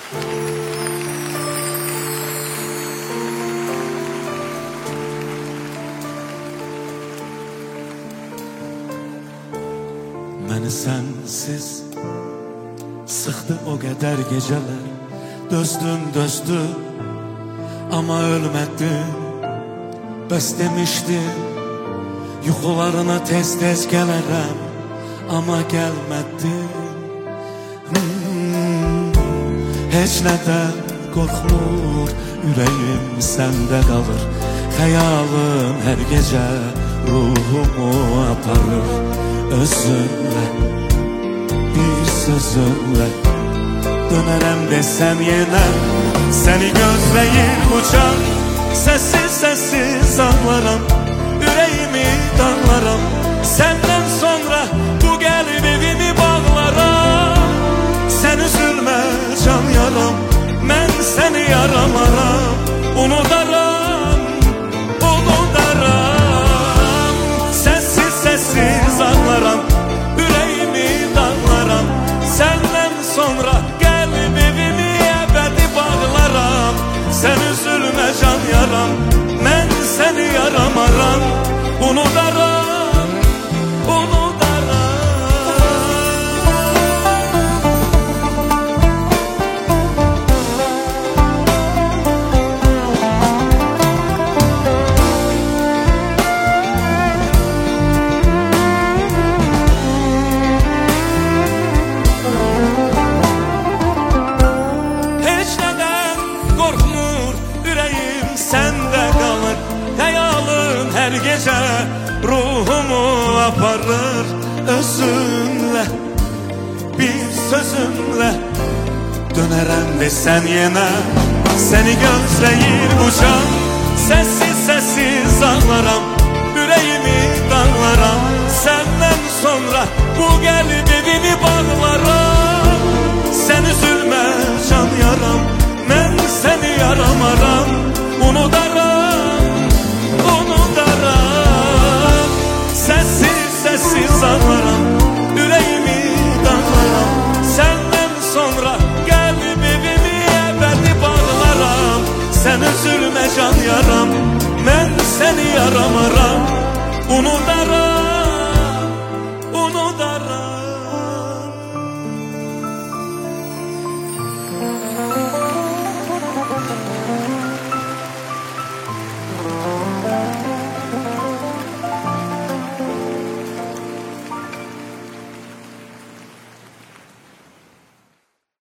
Məni sənsiz sıxdı o qədər gecələr. Dözdüm ama ölmədin. Bəs demişdim yuxularına tez gələrəm, ama gəlmədin. Heç nədən qorxmur, ürəyim səndə qalır. Xəyalım hər gecə ruhumu aparır. Özünlə, bir sözünlə dönərəm desəm yenə. Səni gözləyir bu can, sessiz ağlaram. Ürəyimi dağlaram, səndən sonra bu qəlb evimi bağlaram. Sən üzülmə can yaram, mən səni yaramaram. Unudaram, sessiz ağlaram. Ürəyimi dağlaram, səndən sonra qəlb evimi əbədi bağlaram. Sən üzülmə can yaram, mən səni yaramaram. Unudaram, heç nədən qorxmur, ürəyim səndə qalır. Xəyalın hər gecə ruhumu aparır. Özünlə, bir sözünlə dönərəm desən yenə. Səni gözləyir bu can, sessiz ağlaram. Ürəyimi dağlaram, səndən sonra bu qəlb evimi bağlaram. Sən üzülmə can yaram, mən səni yaramaram. Unudaram, sessiz ağlaram. Ürəyimi dağlaram, səndən sonra qəlb evimi əbədi bağlaram. Sən üzülmə can yaram, mən səni yaramaram. Unudaram.